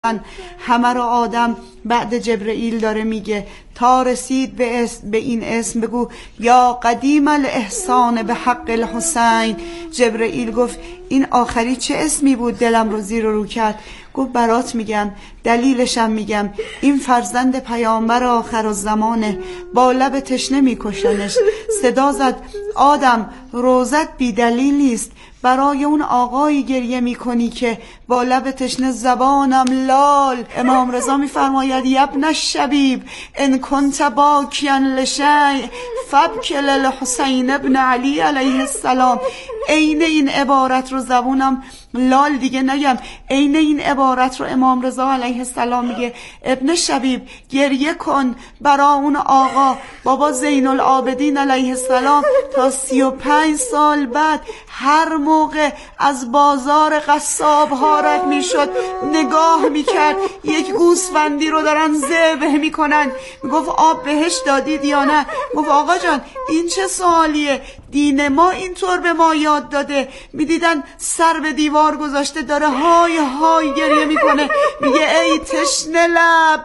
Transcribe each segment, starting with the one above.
همه رو آدم بعد جبرئیل داره میگه تا رسید به این اسم بگو یا قدیم الاحسان به حق الحسین. جبرئیل گفت این آخری چه اسمی بود دلم رو زیر و رو کرد؟ گفت برات میگم، دلیلشم میگم. این فرزند پیامبر آخرالزمانه، با لب تشنه میکشنش. صدا زد آدم روزت بی دلیل نیست، برای اون آقایی گریه میکنی که با لب تشنه زبانم لال. امام رضا میفرماید یبن الشبیب ان کنت باکیا لشیء فابک للحسین ابن علی علیه السلام. عین این عبارت رو زبونم لال دیگه نگم، عین این عبارت رو امام رضا علیه السلام میگه ابن شبیب گریه کن برا اون آقا بابا زین العابدین علیه السلام. تا 35 سال بعد هر موقع از بازار قصاب ها رد میشد نگاه میکرد یک گوسفندی رو دارن ذبح میکنن، میگفت آب بهش دادید یا نه؟ گفت آقا جان این چه سوالیه، دین ما اینطور به ما یاد داده. میدیدن سر به دیوار گذاشته داره های های گریه میکنه، میگه ای تشنه لب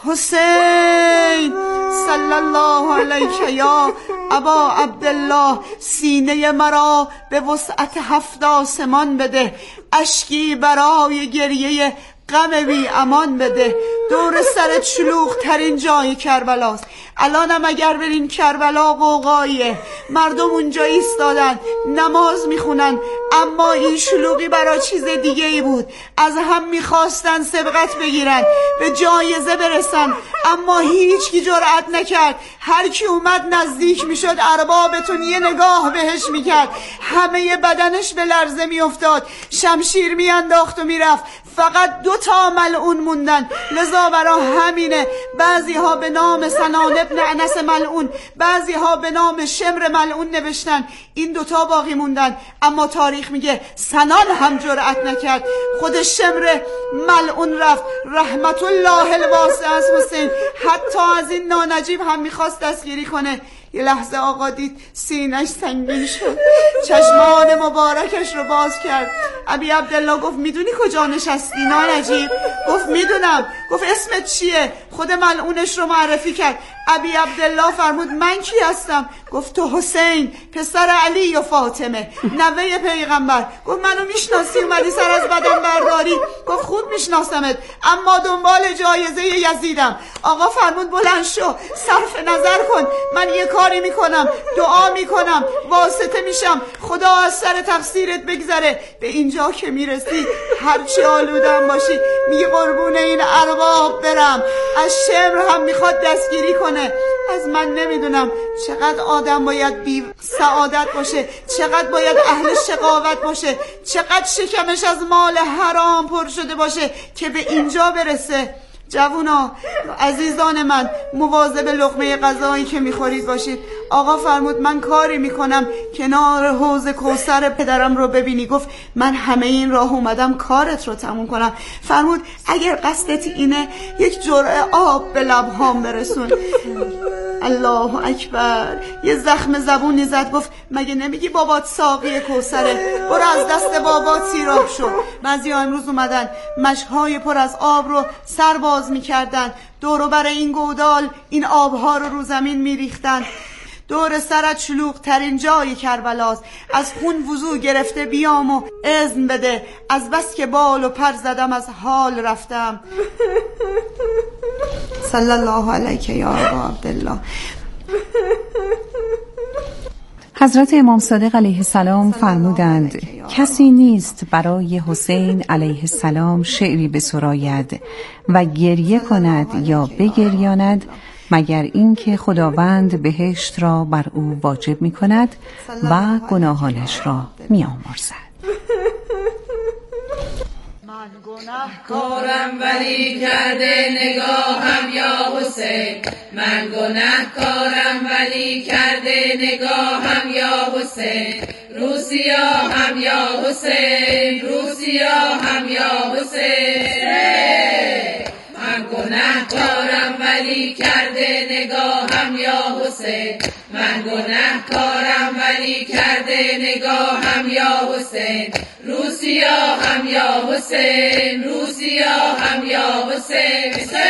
حسین صلی الله علیک یا ابا عبدالله، سینه مرا به وسعت 7 آسمان بده، اشکی برای گریه غم بی امان بده. دور سر شلوغ ترین جای کربلاست. الانم اگر برین کربلا قوقاییه، مردم اونجا ایستادن نماز میخونن، اما این شلوغی برای چیز دیگه ای بود. از هم میخواستن سبقت بگیرن، به جایزه برسن، اما هیچ کی جرأت نکرد. هر کی اومد نزدیک میشد اربابتون یه نگاه بهش میکرد، همه بدنش به لرزه میافتاد، شمشیر میانداخت و میرفت. فقط 2 ملعون موندن. لذا برا همینه بعضی ها به نام سنان ابن انس ملعون، بعضی ها به نام شمر ملعون نوشتن. این 2 باقی موندن، اما تاریخ میگه سنان هم جرأت نکرد. خود شمر ملعون رفت رحمت الله الواسع از حسین، حتی از این نانجیب هم میخواست دستگیری کنه. یه لحظه آقا دید سینش سنگین شد، چشمان مبارکش رو باز کرد. ابی عبدالله گفت میدونی کجا نشستی نانجیب؟ گفت میدونم. گفت اسمت چیه؟ خود ملعونش رو معرفی کرد. ابی عبدالله فرمود من کی هستم؟ گفت تو حسین پسر علی و فاطمه نوه پیغمبر. گفت منو میشناسی اومدی سر از بدن برداری؟ گفت خوب میشناسمت، اما دنبال جایزه یزیدم. آقا فرمود بلند شو، صرف نظر کن، من یه کاری میکنم، دعا میکنم، واسطه میشم، خدا از سر تقصیرت بگذره. به اینجا که میرسی هرچی آلودم باشی میگی قربون این ارباب برم. از شمر هم میخواد دستگیری کنه. از من نمیدونم چقدر آدم باید بی سعادت باشه، چقدر باید اهل شقاوت باشه، چقدر شکمش از مال حرام پر شده باشه که به اینجا برسه. جوونا عزیزان من مواظب لقمه غذایی که میخورید باشید. آقا فرمود من کاری میکنم کنار حوض کوثر پدرم رو ببینی. گفت من همه این راه اومدم کارت رو تموم کنم. فرمود اگر قصدت اینه یک جرعه آب به لبهام برسون. الله اکبر. یه زخم زبونی زد گفت مگه نمیگی بابات ساقی کوثره؟ برو از دست بابات سیراب شو. بعضیا امروز اومدن مشک‌های پر از آب رو سر باز میکردن، دورو بر این گودال این آبها رو زمین میریختن. دور سرت شلوغ ترین جای کربلاست، از خون وضو گرفته بیام و اذن بده، از بس که بال و پر زدم از حال رفتم. صلی الله علیک یا ابا عبدالله. حضرت امام صادق علیه السلام فرمودند کسی نیست برای حسین علیه السلام شعری بسراید و گریه کند یا بگریاند مگر اینکه خداوند بهشت را بر او واجب می کند و گناهانش را می آمرزد. من گناهکارم ولی کرده نگاهم یا حسین، من گناهکارم ولی کرده نگاهم یا حسین، روسیا هم یا حسین، روسیا هم یا حسین. من گناهکارم ولی ولی کرده نگاهم یا حسین، من گناهکارم ولی کرده نگاهم یا حسین، رو سیاهم یا حسین، رو سیاهم یا حسین،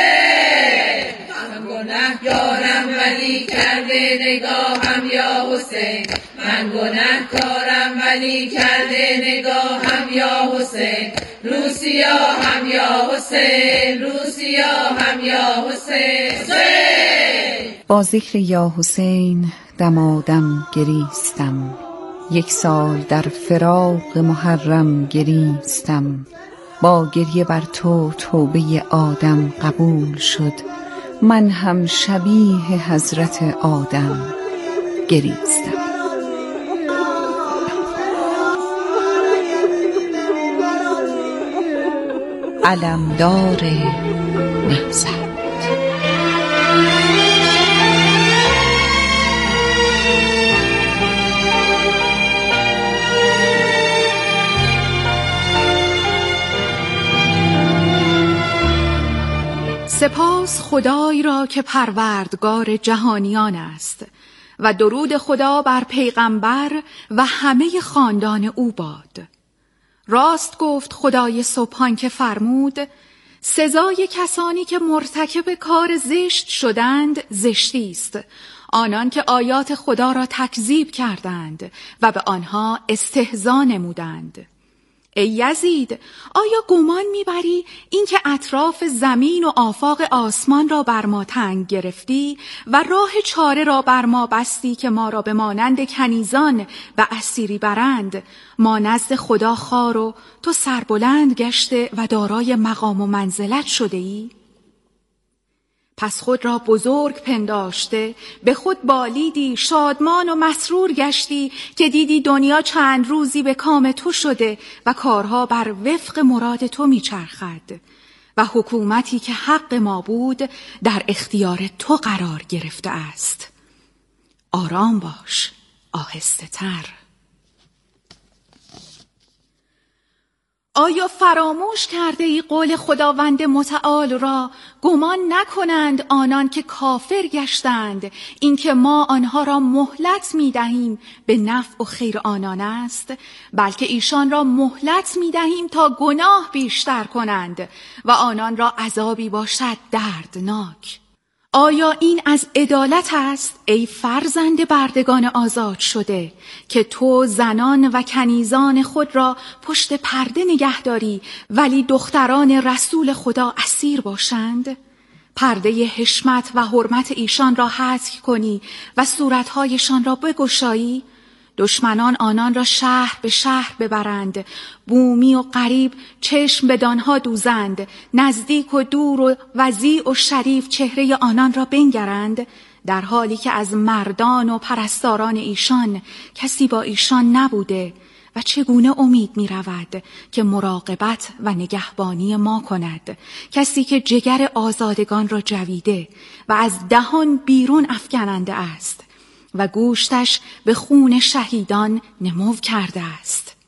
من گناهکارم ولی کرده نگاهم یا حسین، من گناهکارم ولی کرده نگاهم یا حسین، رو سیاهم یا حسین، رو سیاهم یا حسین. با ذکر یا حسین دمادم گریستم، 1 سال در فراق محرم گریستم، با گریه بر تو توبه آدم قبول شد، من هم شبیه حضرت آدم گریستم. علمدار نهضت. سپاس خدای را که پروردگار جهانیان است و درود خدا بر پیغمبر و همه خاندان او باد. راست گفت خدای سبحان که فرمود: سزای کسانی که مرتکب کار زشت شدند زشتی است، آنان که آیات خدا را تکذیب کردند و به آنها استهزا نمودند. ای یزید، آیا گمان میبری اینکه اطراف زمین و آفاق آسمان را بر ما تنگ گرفتی و راه چاره را بر ما بستی که ما را به مانند کنیزان و اسیری برند، ما نزد خدا خوار و تو سربلند گشته و دارای مقام و منزلت شده ای؟ پس خود را بزرگ پنداشته به خود بالیدی، شادمان و مسرور گشتی که دیدی دنیا چند روزی به کام تو شده و کارها بر وفق مراد تو میچرخد و حکومتی که حق ما بود در اختیار تو قرار گرفته است. آرام باش، آهسته تر. آیا فراموش کرده ای قول خداوند متعال را؟ گمان نکنند آنان که کافر گشتند اینکه ما آنها را مهلت می دهیم به نفع و خیر آنان است، بلکه ایشان را مهلت می دهیم تا گناه بیشتر کنند و آنان را عذابی باشد دردناک. آیا این از عدالت است ای فرزند بردگان آزاد شده که تو زنان و کنیزان خود را پشت پرده نگه داری ولی دختران رسول خدا اسیر باشند؟ پرده حشمت و حرمت ایشان را حذف کنی و صورتهایشان را بگشایی؟ دشمنان آنان را شهر به شهر ببرند، بومی و غریب چشم به دانها دوزند، نزدیک و دور و وضیع و شریف چهره آنان را بنگرند، در حالی که از مردان و پرستاران ایشان کسی با ایشان نبوده و چگونه امید می رود که مراقبت و نگهبانی ما کند، کسی که جگر آزادگان را جویده و از دهان بیرون افکننده است و گوشتش به خون شهیدان نمو کرده است.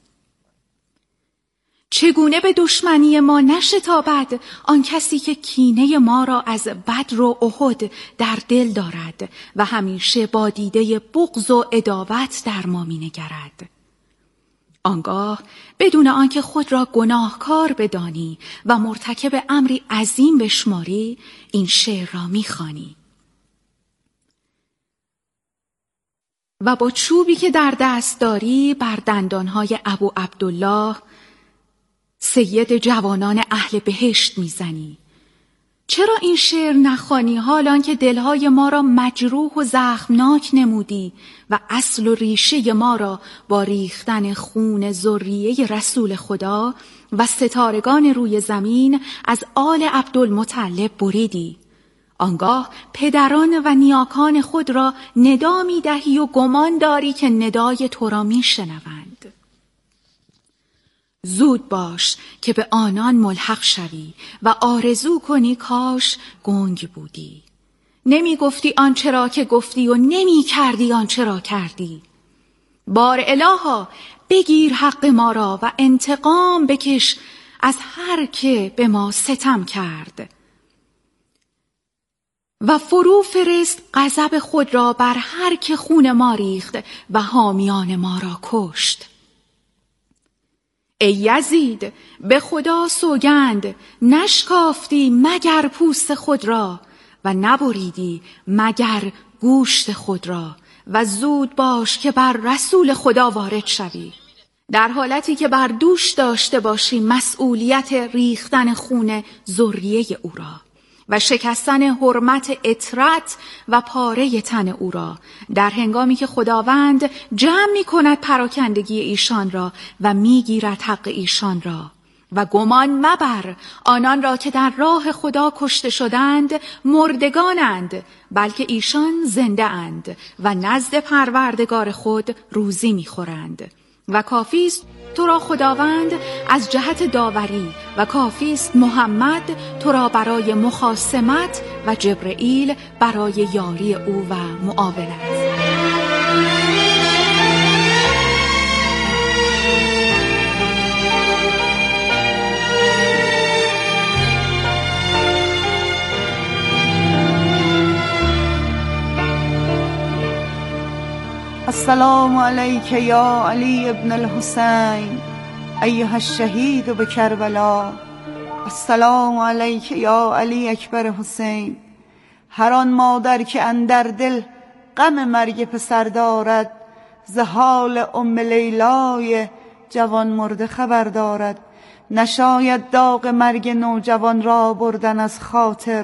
چگونه به دشمنی ما نشتابد آن کسی که کینه ما را از بدر و احد در دل دارد و همیشه با دیده بغض و عداوت در ما می نگرد. آنگاه بدون آنکه خود را گناهکار بدانی و مرتکب امری عظیم بشماری این شعر را می خوانی: و با چوبی که در دست داری بر دندانهای ابو عبدالله سید جوانان اهل بهشت میزنی. چرا این شعر نخوانی حالان که دلهای ما را مجروح و زخمناک نمودی و اصل و ریشه ما را با ریختن خون ذریه رسول خدا و ستارگان روی زمین از آل عبدالمطلب بریدی؟ آنگاه پدران و نیاکان خود را ندا می دهی و گمان داری که ندای تو را می شنوند. زود باش که به آنان ملحق شوی و آرزو کنی کاش گنگ بودی. نمی گفتی آنچه را که گفتی و نمی کردی آنچه را کردی. بار الها بگیر حق ما را و انتقام بکش از هر که به ما ستم کرد. و فرو فرست غضب خود را بر هر که خون ما ریخت و حامیان ما را کشت. ای یزید، به خدا سوگند نشکافتی مگر پوست خود را و نبریدی مگر گوشت خود را و زود باش که بر رسول خدا وارد شوی، در حالتی که بر دوش داشته باشی مسئولیت ریختن خون ذریه او را و شکستن حرمت اطرت و پاره تن او را، در هنگامی که خداوند جمع می کند پراکندگی ایشان را و می گیرد حق ایشان را. و گمان مبر آنان را که در راه خدا کشته شدند مردگانند، بلکه ایشان زنده اند و نزد پروردگار خود روزی می خورند. و کافیست تو را خداوند از جهت داوری و کافیست محمد تو را برای مخاصمت و جبرئیل برای یاری او و معاونت. السلام علیک یا علی ابن الحسین ایها الشهید بکربلا. السلام علیک یا علی اکبر حسین. هر آن مادر که اندر دل غم مرگ پسر دارد، ز حال ام لیلای جوان مرده خبر دارد. نشاید داغ مرگ نوجوان را بردن از خاطر،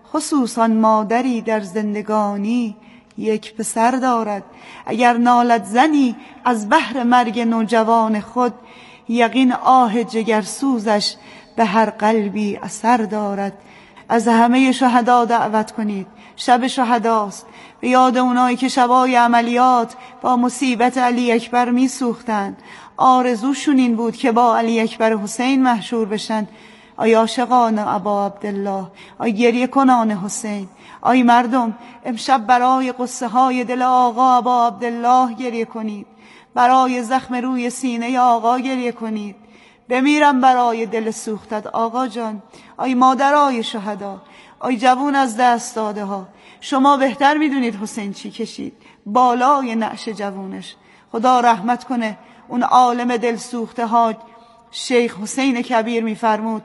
خصوصا مادری در زندگانی یک پسر دارد. اگر نالد زنی از بحر مرگ نوجوان خود، یقین آه جگرسوزش به هر قلبی اثر دارد. از همه شهدا دعوت کنید، شب شهداست. به یاد اونایی که شبای عملیات با مصیبت علی اکبر می سوختن. آرزوشون این بود که با علی اکبر حسین محشور بشن. آی عاشقان ابا عبدالله، آی گریه کنان حسین، آی مردم امشب برای قصه های دل آقا ابا عبدالله گریه کنید، برای زخم روی سینه آقا گریه کنید. بمیرم برای دل سوختت آقا جان. آی مادرای شهدا، آی جوون از دست داده ها، شما بهتر میدونید حسین چی کشید بالای نعش جوونش. خدا رحمت کنه اون عالم دل سوخته ها. شیخ حسین کبیر میفرمود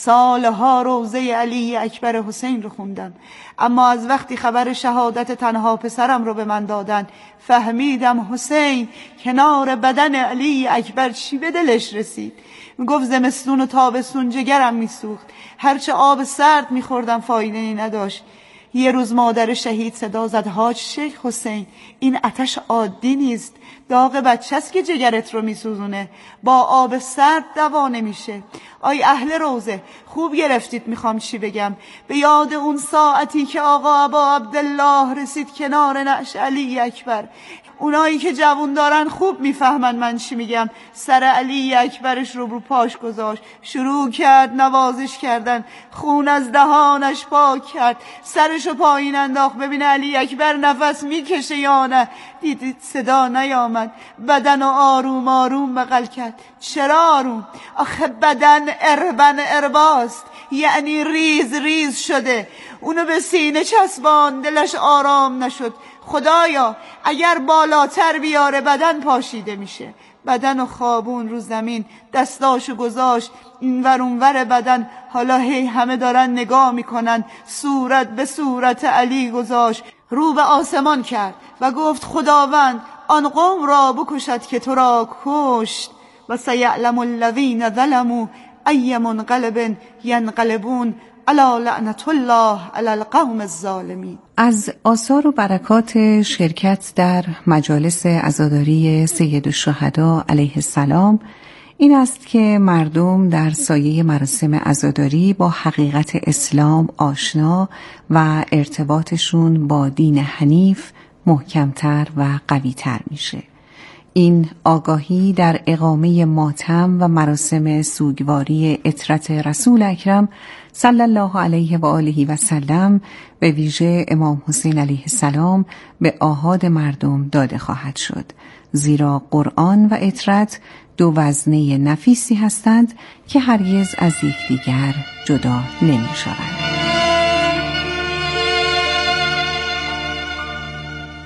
سالها روضه علی اکبر حسین رو خوندم، اما از وقتی خبر شهادت تنها پسرم رو به من دادن فهمیدم حسین کنار بدن علی اکبر چی به دلش رسید. میگفت زمستون و تابستون جگرم میسوخت، هرچه آب سرد میخوردم فایده‌ای نداشت. یه روز مادر شهید صدا زد حاج شیخ حسین، این آتش عادی نیست، داغ بچه‌ست که جگرت رو میسوزونه، با آب سرد دوا نمیشه. آی اهل روزه خوب گرفتید میخوام چی بگم. به یاد اون ساعتی که آقا ابا عبدالله رسید کنار نعش علی اکبر. اونایی که جوون دارن خوب میفهمن من چی میگم. سر علی اکبرش رو پاش گذاشت، شروع کرد نوازش کردن، خون از دهانش پاک کرد، سرشو پایین انداخت ببین علی اکبر نفس میکشه یا نه. دیدید صدا نیامد، بدن و آروم آروم بغل کرد. چرا آروم؟ آخه بدن اربن ارباست، یعنی ریز ریز شده. اونو به سینه چسبان، دلش آرام نشد. خدایا اگر بالاتر بیاره بدن پاشیده میشه. بدن و خوابون رو زمین، دستاشو گذاشت اینور اونور بدن. حالا هی همه دارن نگاه میکنن. صورت به صورت علی گذاشت، رو به آسمان کرد و گفت خداوند آن قوم را بکشد که تو را کشت. و سیعلم الذین ظلموا ای منقلب ینقلبون الا لعنت الله علی القوم الظالمین. از آثار و برکات شرکت در مجالس عزاداری سید الشهدا علیه السلام این است که مردم در سایه مراسم عزاداری با حقیقت اسلام آشنا و ارتباطشون با دین حنیف محکمتر و قویتر میشه. این آگاهی در اقامه ماتم و مراسم سوگواری عطرت رسول اکرم صلی الله علیه و آله و سلم به ویژه امام حسین علیه السلام به آحاد مردم داده خواهد شد، زیرا قرآن و عطرت دو وزنه نفیسی هستند که هرگز از یکدیگر جدا نمی شوند.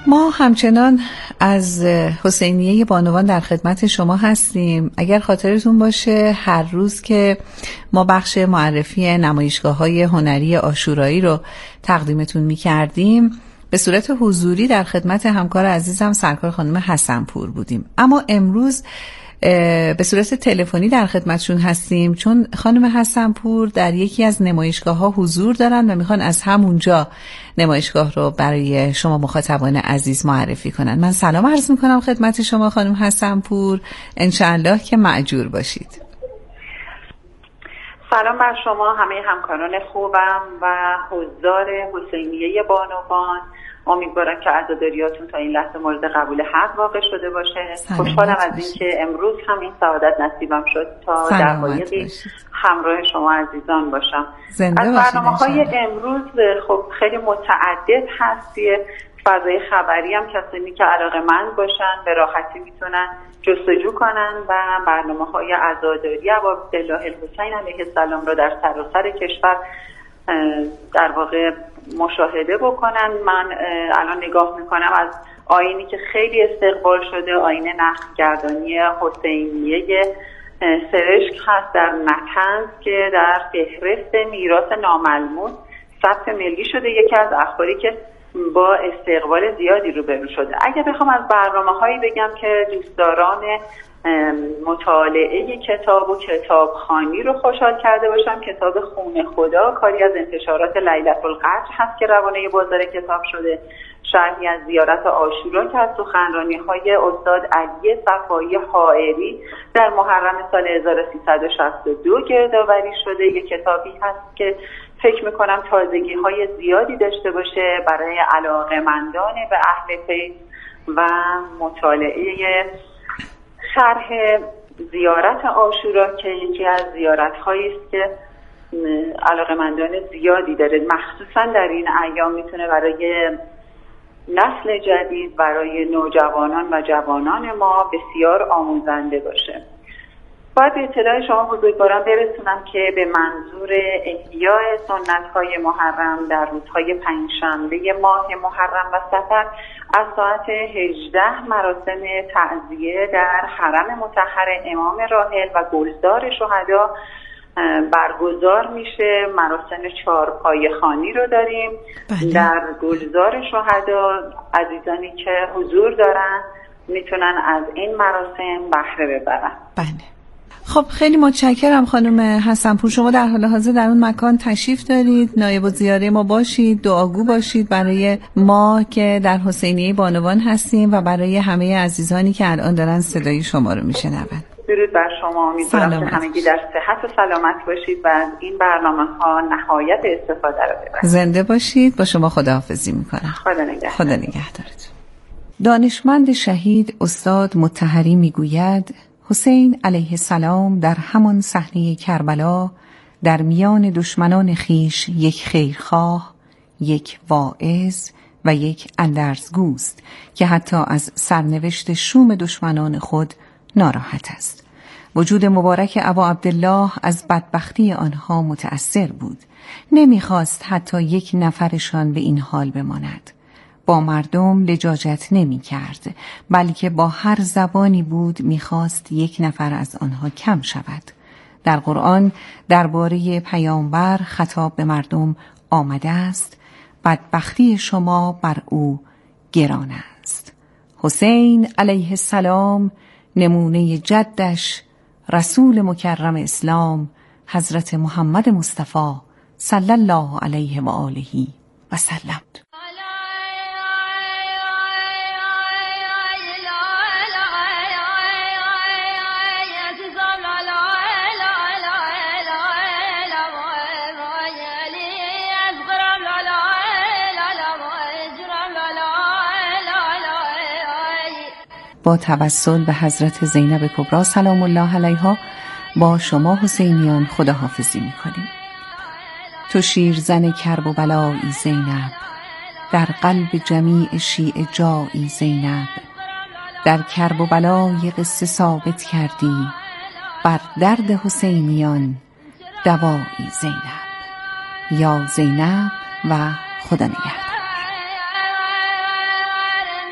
ما همچنان از حسینیه بانوان در خدمت شما هستیم. اگر خاطرتون باشه هر روز که ما بخش معرفی نمایشگاه‌های هنری عاشورایی رو تقدیمتون می‌کردیم به صورت حضوری در خدمت همکار عزیزم سرکار خانم حسن‌پور بودیم، اما امروز به صورت تلفنی در خدمتشون هستیم چون خانم حسن‌پور در یکی از نمایشگاه‌ها حضور دارن و میخوان از همونجا نمایشگاه رو برای شما مخاطبان عزیز معرفی کنن. من سلام عرض میکنم خدمت شما خانم حسن‌پور، انشاءالله که مأجور باشید. سلام بر شما همه همکاران خوبم و حضار حسینیه بانوان. امیدوارم که عزاداریاتون تا این لحظه مورد قبول حق واقع شده باشه. خوشحالم از اینکه امروز هم این سعادت نصیبم شد تا دقایقی همراه شما عزیزان باشم. از برنامه‌های امروز خب خیلی متعدد هست. فضای خبری هم کسانی که علاقه‌مند باشن به راحتی میتونن جستجو کنن و برنامه‌های عزاداری ابا عبدالله الحسین علیه السلام رو در سراسر کشور در واقع مشاهده بکنن. من الان نگاه میکنم از آیینی که خیلی استقبال شده، آیین نقشگردانی حسینیه سرشک هست در نطنز که در فهرست میراث ناملموس ثبت ملی شده. یکی از اخباری که با استقبال زیادی روبرو شده. اگه بخوام از برنامه‌هایی بگم که دوستداران مطالعه کتاب و کتابخوانی رو خوشحال کرده باشم، کتاب خون خدا کاری از انتشارات لیلة القدر هست که روانه بازار کتاب شده. شرحی از زیارت عاشورا که از سخنرانی‌های استاد علی صفایی حائری در محرم سال 1362 گردآوری شده. یک کتابی هست که فکر میکنم تازگی‌های زیادی داشته باشه برای علاقه‌مندان به اهل فیض و مطالعه شرح زیارت عاشورا که یکی از زیارت‌هایی است که علاقه‌مندان زیادی داره، مخصوصا در این ایام میتونه برای نسل جدید، برای نوجوانان و جوانان ما بسیار آموزنده باشه. باید به اطلاع شما بزرگواران برسونم که به منظور احیاء سنت‌های محرم در روزهای پنجشنبه ماه محرم و صفر از ساعت 18 مراسم تعزیه در حرم مطهر امام راحل و گلزار شهدا برگزار میشه. مراسم چهارپایه خوانی رو داریم. در گلزار شهدا عزیزانی که حضور دارن میتونن از این مراسم بهره ببرن. بله. خب خیلی متشکرم خانم حسن‌پور. شما در حال حاضر در اون مکان تشریف دارید، نایب الزیاره ما باشید، دعاگو باشید برای ما که در حسینیه بانوان هستیم و برای همه عزیزانی که الان دارن صدای شما رو میشنون. درود بر شما. امیدوارم که همگی در صحت و سلامت باشید و از این برنامه‌ها نهایت استفاده رو ببرید. زنده باشید. با شما خداحافظی میکنم. خدا نگهدارتون. دانشمند شهید استاد مطهری میگوید حسین علیه السلام در همان صحنه کربلا در میان دشمنان خیش یک خیرخواه، یک واعظ و یک اندرزگوست که حتی از سرنوشت شوم دشمنان خود ناراحت است. وجود مبارک ابا عبدالله از بدبختی آنها متأثر بود. نمیخواست حتی یک نفرشان به این حال بماند. با مردم لجاجت نمی کرد، بلکه با هر زبانی بود میخواست یک نفر از آنها کم شود. در قرآن درباره پیامبر خطاب به مردم آمده است: بدبختی شما بر او گران است. حسین علیه السلام نمونه جدش رسول مکرم اسلام حضرت محمد مصطفی صلی الله علیه و آله و سلم. با توسل به حضرت زینب کبری سلام الله علیها با شما حسینیان خداحافظی می‌کنیم. تو شیرزن کرب و بلایی زینب، در قلب جمیع شیعه جایی زینب، در کرب و بلای قصه ثابت کردی، بر درد حسینیان دوایی زینب. یا زینب و خدا نگهدار.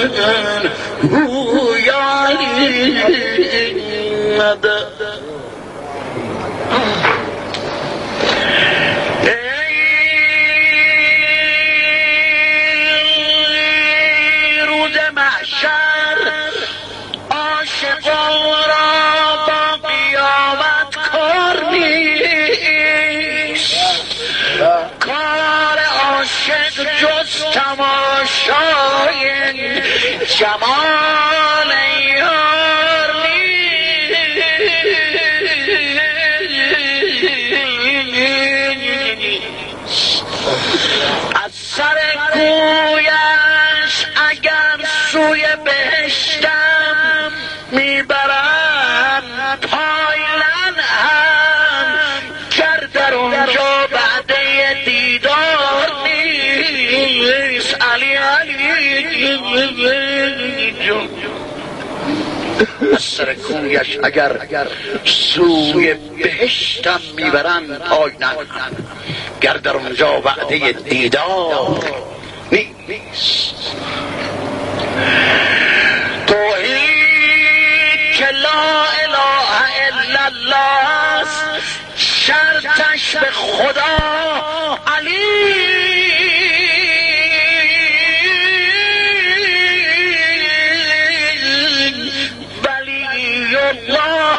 روز محشر عاشقان را با قیامت کار نیست. کار عاشق جز تماشای جمال یار نیست. از سر کویش اگر سوی بهشتم میبرم پایلن هم گر در اونجا بعده دیدار نیست. علی جون از سر کویش اگر سوی بهشتم میبرن پایلن گر در اونجا وعده دیدار نیست. توحید که لا اله الا الله است شرطش به خدا علی ولی الله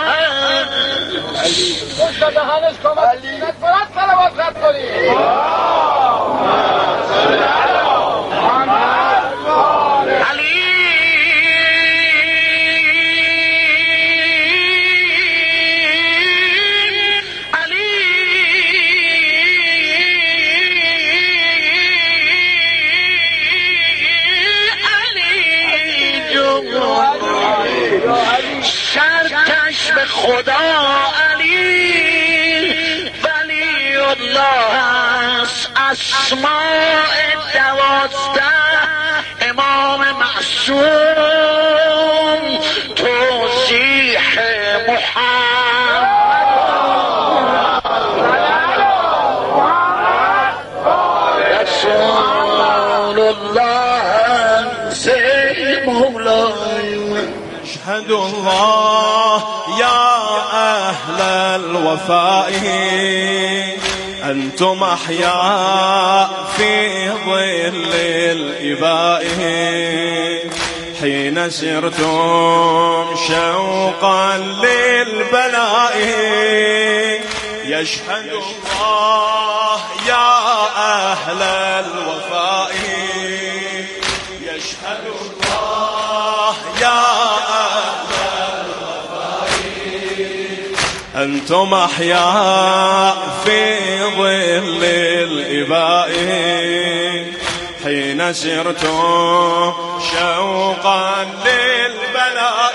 شرطش به خدا علی ولی الله است. اسماء 12 امام معصوم توضیح محمد رسول الله زی مولای أشهد الله يا أهل الوفاء أنتم أحياء في ظل الإباء حين سرتم شوقا للبلاء يشهد الله يا أهل الوفاء يشهد الله يا أنتم أحياء في ظل الإباء حين سرتم شوقا للبلاء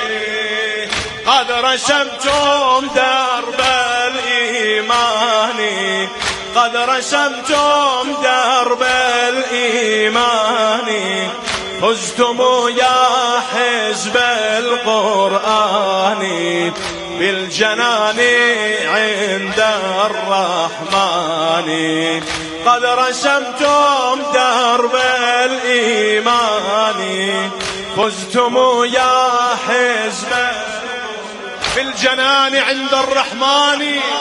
قد رسمتم درب الإيمان قد رسمتم درب الإيمان فزتم يا حزب القرآن بالجنان عند الرحمن قد رسمتم درب الإيمان فزتم يا حزب بالجنان عند الرحمن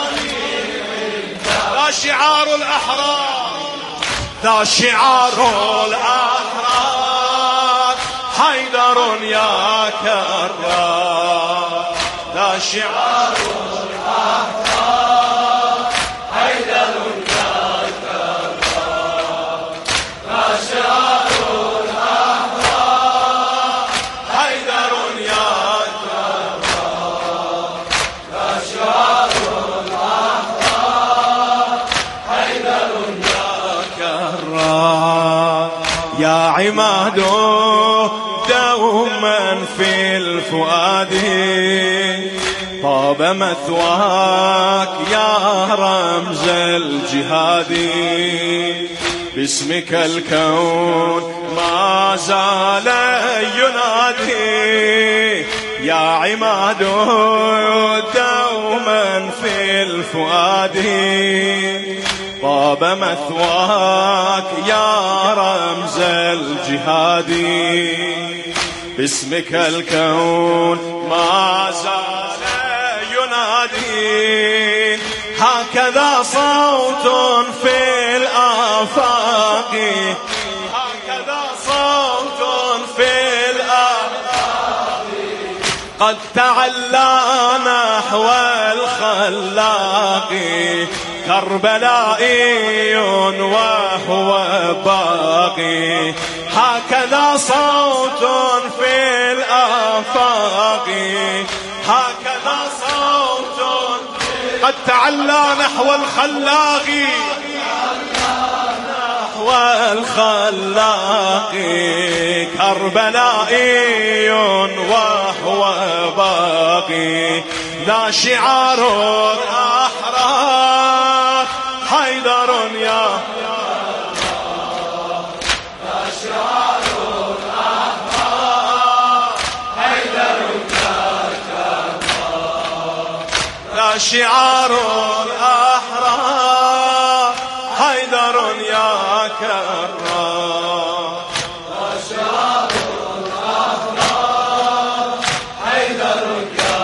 ذا شعار الأحرار ذا شعار الأحرار حيدر يا كرار ذا شعار الأحرار حيدر يا كرار ذا شعار الأحرار حيدر يا كرار ذا شعار الأحرار حيدر يا كرار يا عماد دوما في الفؤاد طاب مثواك يا رمز الجهاد باسمك الكون ما زال ينادي يا عماد دوما في الفؤاد طاب مثواك يا رمز الجهاد باسمك الكون ما زال ينادي هكذا صوت في الآفاق هكذا صوت في الآفاق قد تعلى نحو الخلاق كربلائي وهو باقي هكذا صوت في الآفاق هكذا صوت قد تعلى نحو الخلاق نحو الخلاق كربلائي وهو باقي لا شعار الأحرار حيدر يا لا شعار الأحرار حيدر لا شعار الأحرار حيدر يا كرار لا شعار الأحرار حيدر يا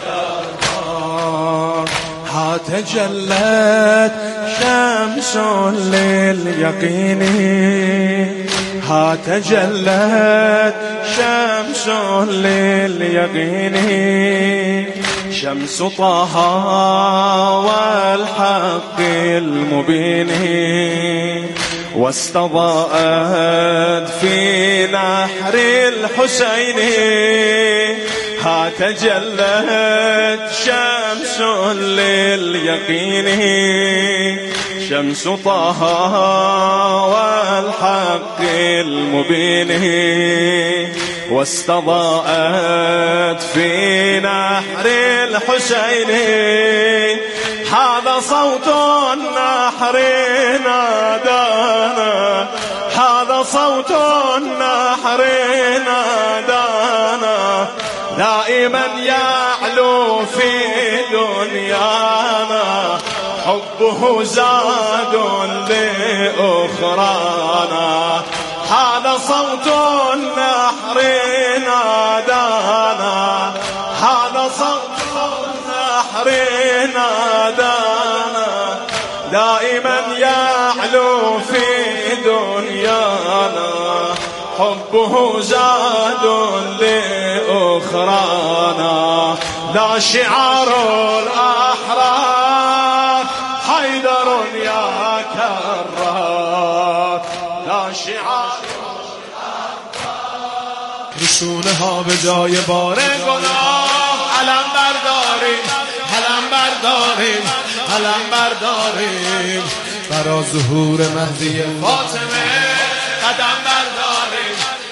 كرار ها تجلت شمس لليقين ها تجلت شمس لليقين شمس طه والحق المبين واستضاءت في نحر الحسين ها تجلت شمس لليقين شمس طه والحق المبين واستضاءت في نحر الحسين هذا صوت النحر نادانا هذا صوت النحر نادانا دائما يعلو في دنيانا حبه زاد لأخرانا هذا صوت النحر نادانا هذا صوت النحر نادانا دائما يعلو في دنيانا حبه زاد لأخرانا لا شعار الأحرار حيدر يا كرار لا شعار رسونه ها به جای بار گناه علم برداریم علم برداریم علم برداریم برا ظهور مهدی فاطمه قدم برداریم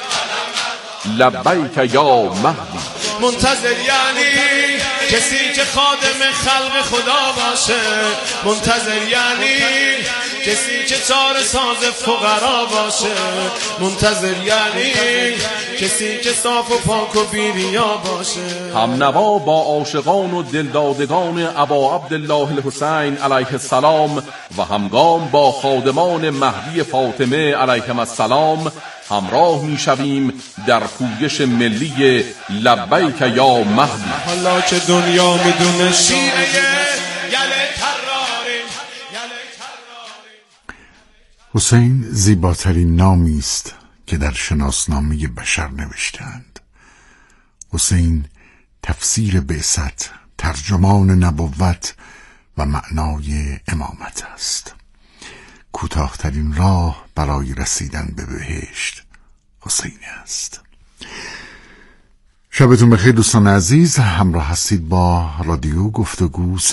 لبیک یا مهدی منتظر یعنی کسی که خادم خلق خدا باشه منتظر یعنی کسی که چاره ساز فقرا باشه منتظر یعنی کسی که صاف و پاک و بی‌ریا باشه هم نوا با عاشقان و دلدادگان ابا عبدالله الحسین علیه السلام و همگام با خادمان مهدی فاطمه علیهم السلام همراه میشویم در پویش ملی لبیک یا مهدی. حالا که دنیا میدونه شیره حسین زیباترین نامی است که در شناسنامه بشر نوشتند. حسین تفسیر بعثت، ترجمان نبوت و معنای امامت است. کوتاه‌ترین راه برای رسیدن به بهشت حسین است. شبتون بخیر دوستان عزیز، همراه هستید با رادیو گفتگو.